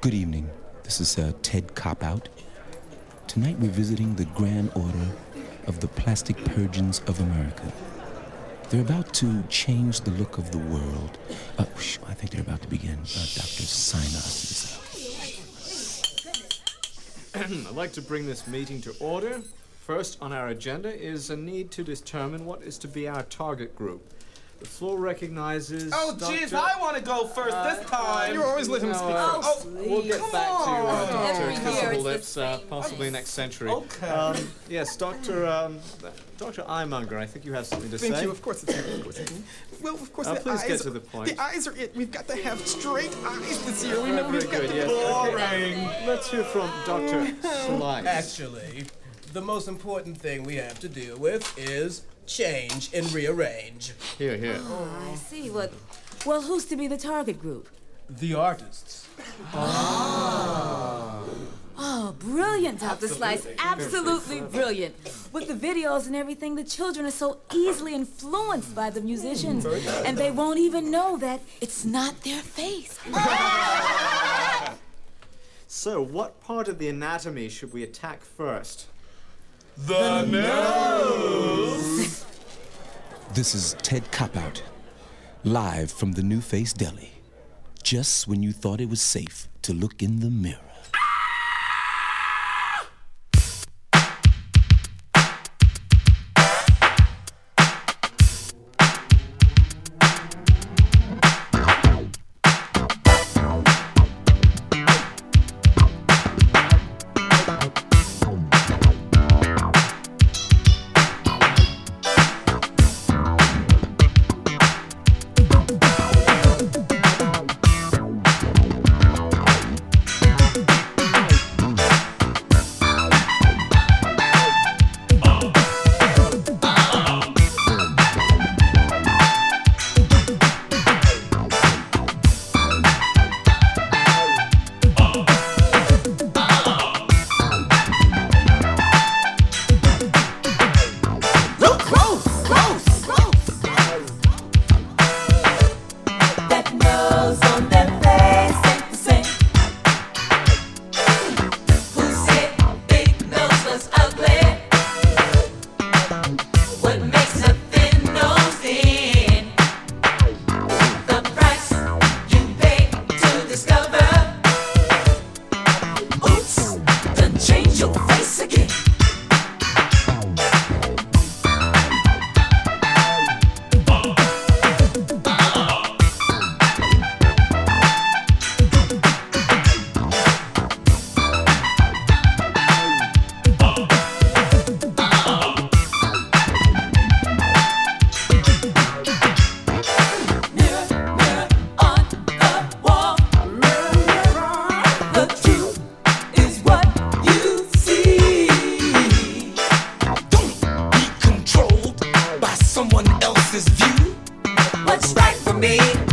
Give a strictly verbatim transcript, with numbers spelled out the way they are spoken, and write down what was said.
Good evening. This is uh, Ted Cop-Out. Tonight we're visiting the Grand Order of the Plastic Purgeons of America. They're about to change the look of the world. Uh, whoosh, I think they're about to begin. Uh, Doctor Sinus. I'd like to bring this meeting to order. First on our agenda is a need to determine what is to be our target group. The floor recognizes... Oh, jeez, Doctor I want to go first uh, this time. You always let him no, speak uh, first. Oh, we'll get back to uh, Doctor Every year Kissable it's the Lips, uh, same. possibly next century. Okay. Um, yes, Doctor Um, Doctor Eyemonger, I think you have something to Thank say. you, of course it's you. Of course it's you. Well, of course Uh, the please eyes get to are- the point. The eyes are it. We've got to have straight eyes this year. We Uh, know we've very got good, to yes. boring. Okay. Let's hear from Doctor Slice. Actually, the most important thing we have to deal with is change and rearrange. Here, here. Oh, I see. Well, well, who's to be the target group? The artists. Oh, brilliant, Doctor Slice. Absolutely brilliant. With the videos and everything, the children are so easily influenced by the musicians, and they won't even know that it's not their face. So, what part of the anatomy should we attack first? The nose! This is Ted Cop-Out, live from the New Face Deli. Just when you thought it was safe to look in the mirror. What's right for me